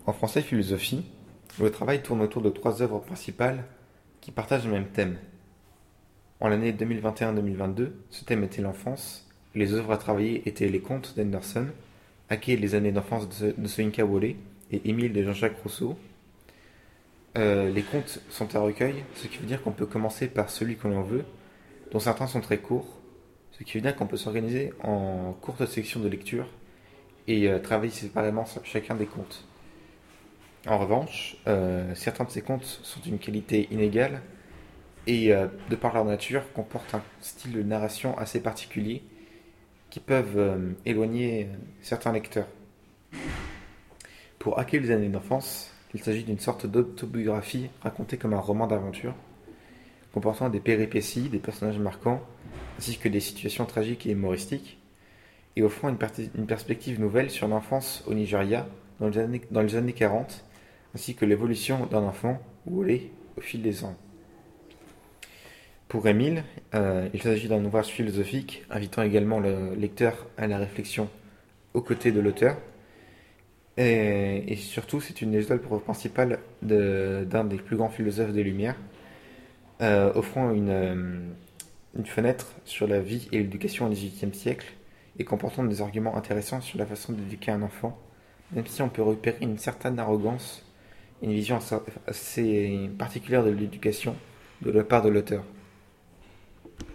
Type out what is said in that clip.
En français philosophie, le travail tourne autour de trois œuvres principales qui partagent le même thème. En l'année 2021-2022, ce thème était l'enfance, et les œuvres à travailler étaient les contes d'Henderson, Hacké les années d'enfance de Soyinka Wole et Émile de Jean-Jacques Rousseau. Les contes sont un recueil, ce qui veut dire qu'on peut commencer par celui que l'on veut, dont certains sont très courts, ce qui veut dire qu'on peut s'organiser en courtes sections de lecture et travailler séparément sur chacun des contes. En revanche, certains de ces contes sont d'une qualité inégale et, de par leur nature, comportent un style de narration assez particulier qui peuvent éloigner certains lecteurs. Pour Hacker les années d'enfance, il s'agit d'une sorte d'autobiographie racontée comme un roman d'aventure, comportant des péripéties, des personnages marquants, ainsi que des situations tragiques et humoristiques, et offrant une perspective nouvelle sur l'enfance au Nigeria dans les années 40, ainsi que l'évolution d'un enfant, Wole, au fil des ans. Pour Émile, il s'agit d'un ouvrage philosophique invitant également le lecteur à la réflexion aux côtés de l'auteur. Et surtout, c'est une des œuvres principales d'un des plus grands philosophes des Lumières, offrant une fenêtre sur la vie et l'éducation au XVIIIe siècle et comportant des arguments intéressants sur la façon d'éduquer un enfant, même si on peut repérer une certaine arrogance, une vision assez particulière de l'éducation de la part de l'auteur.